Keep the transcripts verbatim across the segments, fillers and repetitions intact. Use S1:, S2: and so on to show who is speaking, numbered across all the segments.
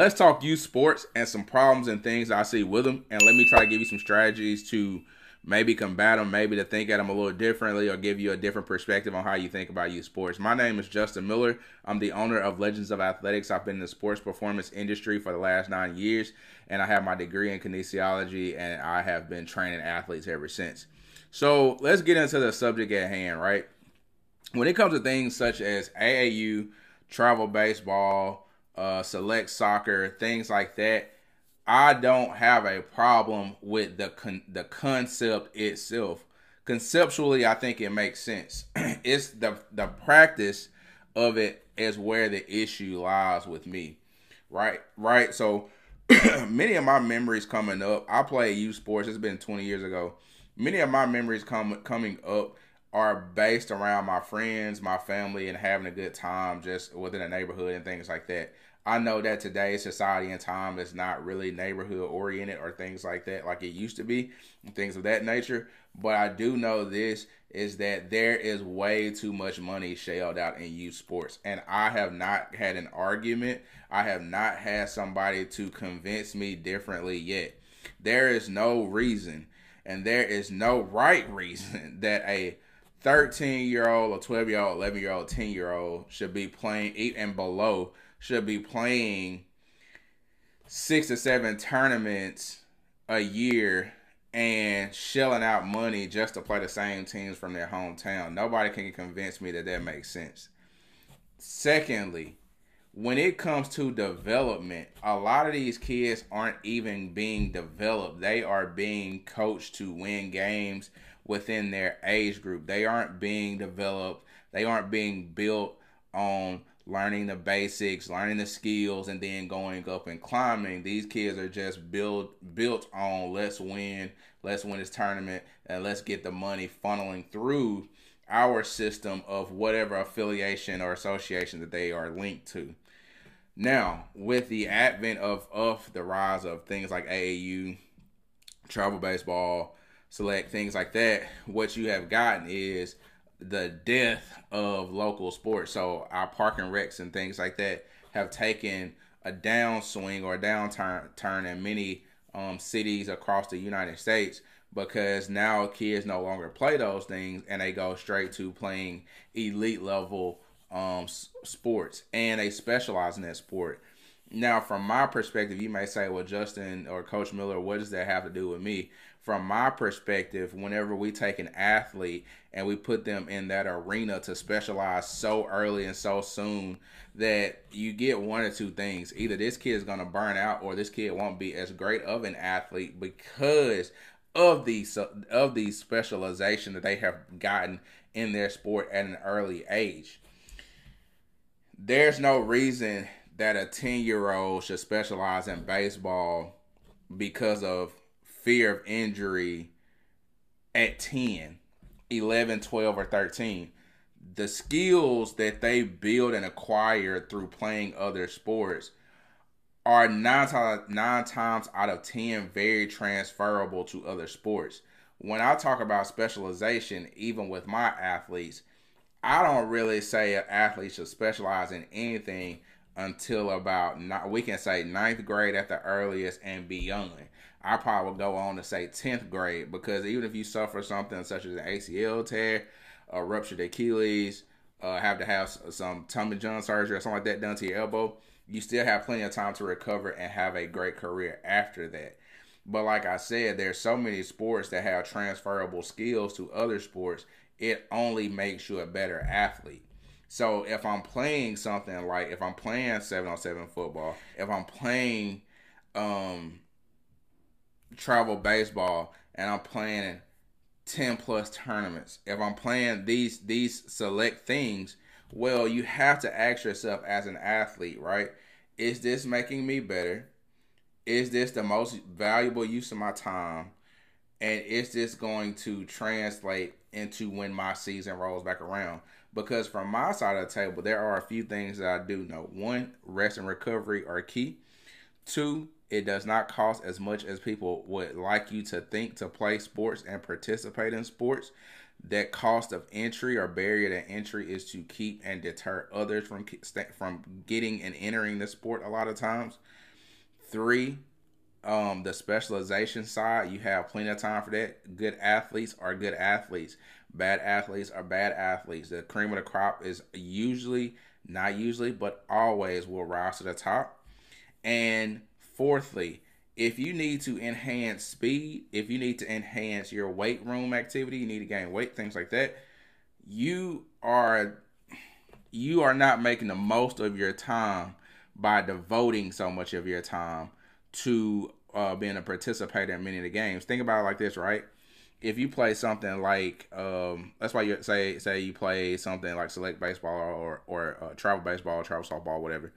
S1: let's talk youth sports and some problems and things I see with them. And let me try to give you some strategies to maybe combat them, maybe to think at them a little differently or give you a different perspective on how you think about youth sports. My name is Justin Miller. I'm the owner of Legends of Athletics. I've been in the sports performance industry for the last nine years, and I have my degree in kinesiology, and I have been training athletes ever since. So let's get into the subject at hand, right? When it comes to things such as A A U, travel baseball, uh, select soccer, things like that, I don't have a problem with the con- the concept itself. Conceptually, I think it makes sense. It's the the practice of it is where the issue lies with me, right? Right. So many of my memories coming up, I played youth sports. It's been twenty years ago. Many of my memories come coming up are based around my friends, my family, and having a good time just within a neighborhood and things like that. I know that today's society and time is not really neighborhood oriented or things like that like it used to be, and things of that nature. But I do know this is that there is way too much money shelled out in youth sports. And I have not had an argument. I have not had somebody to convince me differently yet. There is no reason, and there is no right reason that a thirteen year old, a twelve year old, eleven year old, ten year old should be playing, eight and below, should be playing six or seven tournaments a year and shelling out money just to play the same teams from their hometown. Nobody can convince me that that makes sense. Secondly, when it comes to development, a lot of these kids aren't even being developed. They are being coached to win games within their age group. They aren't being developed. They aren't being built on learning the basics, learning the skills, and then going up and climbing. These kids are just built built on let's win, let's win this tournament, and let's get the money funneling through our system of whatever affiliation or association that they are linked to. Now, with the advent of, of the rise of things like A A U, travel baseball, select, things like that, what you have gotten is the death of local sports. So our park and recs and things like that have taken a downswing or a downturn turn in many um, cities across the United States, because now kids no longer play those things and they go straight to playing elite level um, sports, and they specialize in that sport. Now, from my perspective, you may say, well, Justin or Coach Miller, what does that have to do with me? From my perspective, whenever we take an athlete and we put them in that arena to specialize so early and so soon, that you get one or two things. Either this kid is going to burn out, or this kid won't be as great of an athlete because of the, of the specialization that they have gotten in their sport at an early age. There's no reason that a ten-year-old should specialize in baseball because of fear of injury at ten, eleven, twelve, or thirteen. The skills that they build and acquire through playing other sports are nine times, nine times out of ten very transferable to other sports. When I talk about specialization, even with my athletes, I don't really say an athlete should specialize in anything until about, we can say ninth grade at the earliest and beyond. I probably would go on to say tenth grade, because even if you suffer something such as an A C L tear, a ruptured Achilles, uh, have to have some Tommy John surgery or something like that done to your elbow, you still have plenty of time to recover and have a great career after that. But like I said, there's so many sports that have transferable skills to other sports. It only makes you a better athlete. So if I'm playing something like, if I'm playing seven on seven football, if I'm playing um, travel baseball, and I'm playing ten plus tournaments, if I'm playing these these select things, well, you have to ask yourself as an athlete, right? Is this making me better? Is this the most valuable use of my time? And is this going to translate into when my season rolls back around? Because from my side of the table, there are a few things that I do know. One, rest and recovery are key. Two, it does not cost as much as people would like you to think to play sports and participate in sports. That cost of entry or barrier to entry is to keep and deter others from from getting and entering the sport a lot of times. Three, um, the specialization side, you have plenty of time for that. Good athletes are good athletes. Bad athletes are bad athletes. The cream of the crop is usually, not usually, but always will rise to the top. And fourthly, if you need to enhance speed, if you need to enhance your weight room activity, you need to gain weight, things like that, you are you are not making the most of your time by devoting so much of your time to uh, being a participator in many of the games. Think about it like this, right? If you play something like, um, that's why you say say you play something like select baseball or or uh, travel baseball, travel softball, whatever,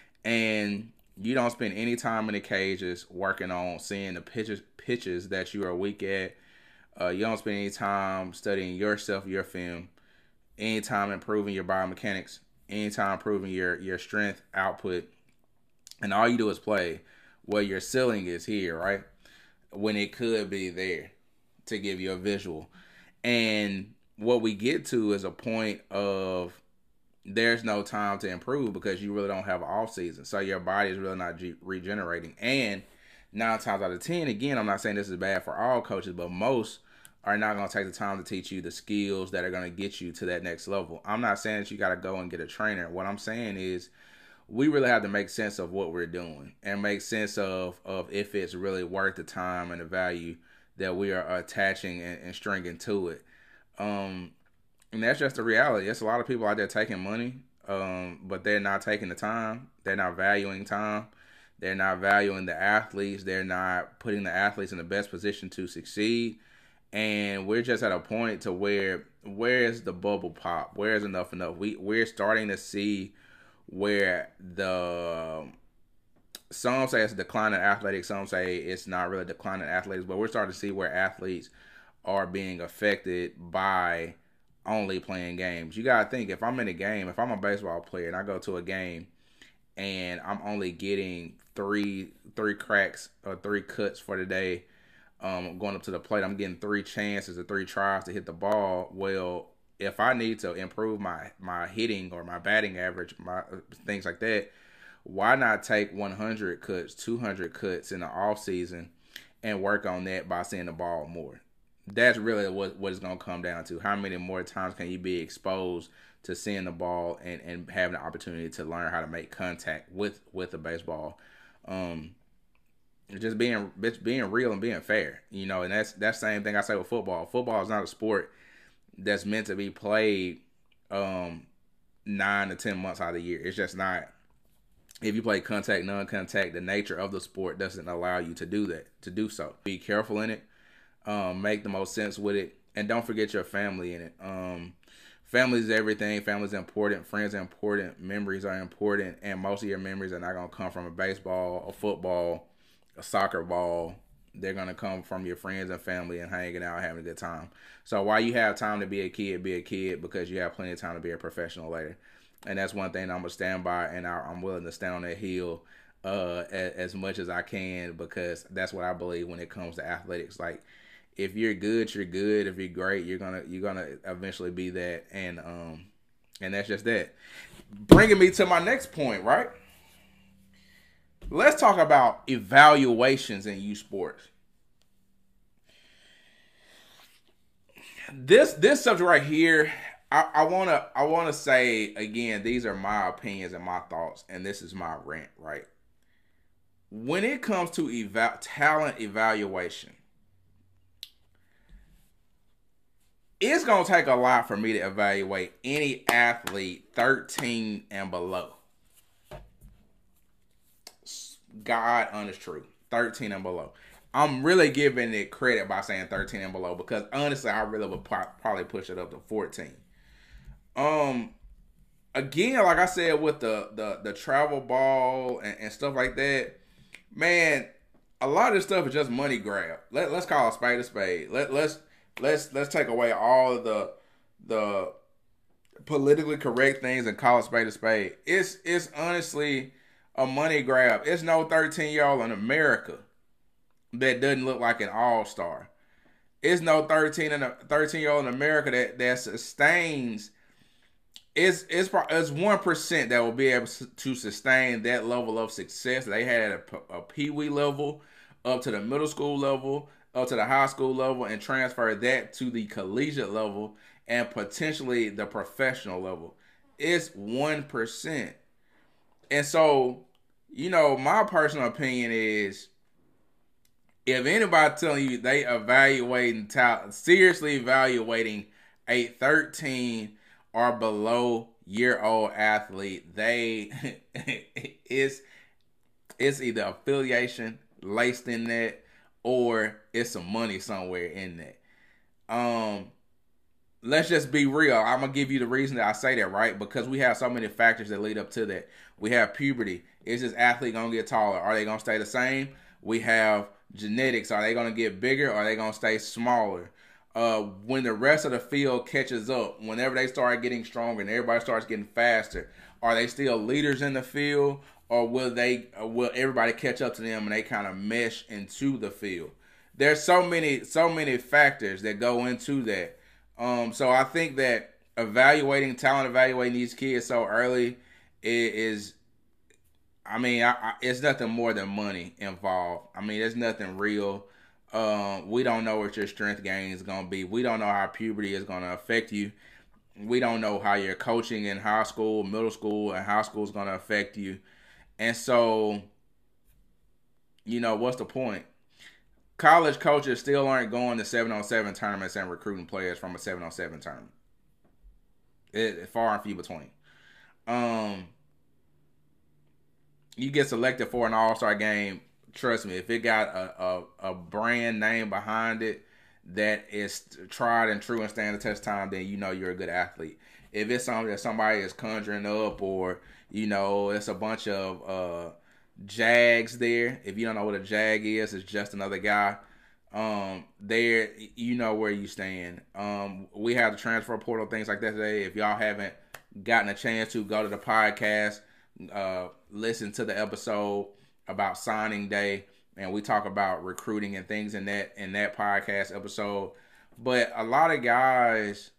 S1: and you don't spend any time in the cages working on seeing the pitches pitches that you are weak at. Uh, you don't spend any time studying yourself, your film, any time improving your biomechanics, any time improving your your strength output, and all you do is play. Well, your ceiling is here, right? When it could be there to give you a visual. And what we get to is a point of there's no time to improve because you really don't have an off season. So your body is really not ge- regenerating. And nine times out of ten, again, I'm not saying this is bad for all coaches, but most are not going to take the time to teach you the skills that are going to get you to that next level. I'm not saying that you got to go and get a trainer. What I'm saying is we really have to make sense of what we're doing and make sense of, of if it's really worth the time and the value that we are attaching and, and stringing to it. Um, and that's just the reality. There's a lot of people out there taking money, um, but they're not taking the time. They're not valuing time. They're not valuing the athletes. They're not putting the athletes in the best position to succeed. And we're just at a point to where, where is the bubble pop? Where is enough enough? We, we're starting to see where the, some say it's a decline in athletics, some say it's not really a decline in athletics, but we're starting to see where athletes are being affected by only playing games. You got to think, if I'm in a game, if I'm a baseball player and I go to a game and I'm only getting three three cracks or three cuts for the day, um, going up to the plate, I'm getting three chances or three tries to hit the ball. Well, if I need to improve my, my hitting or my batting average, my things like that, why not take one hundred cuts, two hundred cuts in the off season and work on that by seeing the ball more? That's really what, what it's going to come down to. How many more times can you be exposed to seeing the ball and, and having the opportunity to learn how to make contact with, with the baseball? Um, just being being real and being fair, you know, and that's that's the same thing I say with football. Football is not a sport that's meant to be played um, nine to ten months out of the year. It's just not. If you play contact, non-contact, the nature of the sport doesn't allow you to do that, to do so. Be careful in it. Um, make the most sense with it. And don't forget your family in it. Um, family is everything. Family is important. Friends are important. Memories are important. And most of your memories are not going to come from a baseball, a football, a soccer ball. They're going to come from your friends and family and hanging out, having a good time. So while you have time to be a kid, be a kid, because you have plenty of time to be a professional later. And that's one thing I'm going to stand by, and I'm willing to stand on that hill uh, as, as much as I can, because that's what I believe when it comes to athletics. Like, if you're good, you're good. If you're great, you're gonna you're gonna eventually be that, and um, and that's just that. Bringing me to my next point, right? Let's talk about evaluations in youth sports. This this subject right here, I, I wanna I wanna say again, these are my opinions and my thoughts, and this is my rant, right? When it comes to eva- talent evaluation, it's going to take a lot for me to evaluate any athlete thirteen and below. God honest truth. thirteen and below. I'm really giving it credit by saying thirteen and below, because honestly, I really would probably push it up to fourteen. Um, again, like I said, with the the, the travel ball and, and stuff like that, man, a lot of this stuff is just money grab. Let, let's call a spade a spade. Let, let's Let's let's take away all of the the politically correct things and call a spade a spade. It's it's honestly a money grab. It's no thirteen year old in America that doesn't look like an all star. It's no thirteen and a thirteen year old in America that that sustains it's it's it's one percent that will be able to sustain that level of success they had at a, a pee wee level, up to the middle school level, up to the high school level, and transfer that to the collegiate level and potentially the professional level. It's one percent. And so, you know, my personal opinion is, if anybody telling you they evaluating talent, seriously evaluating a thirteen or below year old athlete, they it's it's either affiliation laced in that, or it's some money somewhere in that. Um, let's just be real. I'm gonna give you the reason that I say that, right? Because we have so many factors that lead up to that. We have puberty. Is this athlete gonna get taller? Are they gonna stay the same? We have genetics. Are they gonna get bigger? Or are they gonna stay smaller? Uh, when the rest of the field catches up, whenever they start getting stronger and everybody starts getting faster, are they still leaders in the field, or will they? Will everybody catch up to them and they kind of mesh into the field? There's so many, so many factors that go into that. Um, so I think that evaluating talent, evaluating these kids so early is, I mean, I, I, it's nothing more than money involved. I mean, there's nothing real. Um, we don't know what your strength gain is going to be. We don't know how puberty is going to affect you. We don't know how your coaching in high school, middle school, and high school is going to affect you. And so, you know, what's the point? College coaches still aren't going to seven on seven tournaments and recruiting players from a seven on seven tournament. It, it far and few between. Um, you get selected for an all-star game. Trust me, if it got a, a, a brand name behind it that is tried and true and stand the test of time, then you know you're a good athlete. If it's something that somebody is conjuring up, or, you know, it's a bunch of uh, jags there. If you don't know what a jag is, it's just another guy. Um, there, you know where you stand. Um, we have the transfer portal, things like that today. If y'all haven't gotten a chance to, go to the podcast, uh, listen to the episode about signing day, and we talk about recruiting and things in that in that podcast episode. But a lot of guys,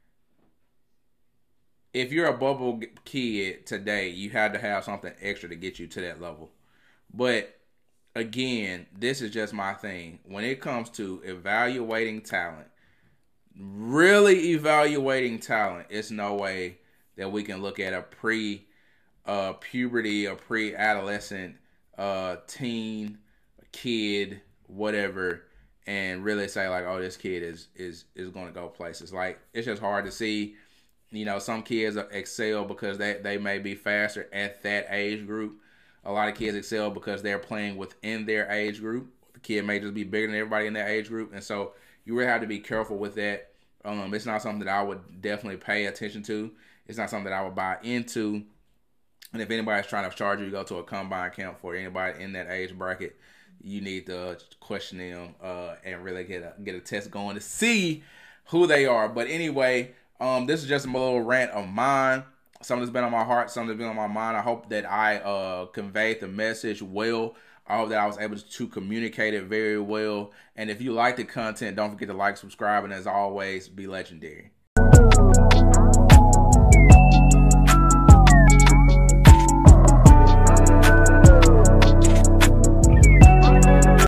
S1: if you're a bubble kid today, you had to have something extra to get you to that level. But again, this is just my thing. When it comes to evaluating talent, really evaluating talent, it's no way that we can look at a pre uh, puberty or pre-adolescent uh, teen, kid, whatever, and really say like, oh, this kid is is is going to go places. Like, it's just hard to see. You know, some kids excel because they, they may be faster at that age group. A lot of kids excel because they're playing within their age group. The kid may just be bigger than everybody in that age group. And so you really have to be careful with that. Um, it's not something that I would definitely pay attention to. It's not something that I would buy into. And if anybody's trying to charge you to go to a combine camp for anybody in that age bracket, you need to question them uh, and really get a, get a test going to see who they are. But anyway, um, this is just a little rant of mine. Something that's been on my heart, something that's been on my mind. I hope that I uh, conveyed the message well. I hope that I was able to communicate it very well. And if you like the content, don't forget to like, subscribe, and as always, be legendary.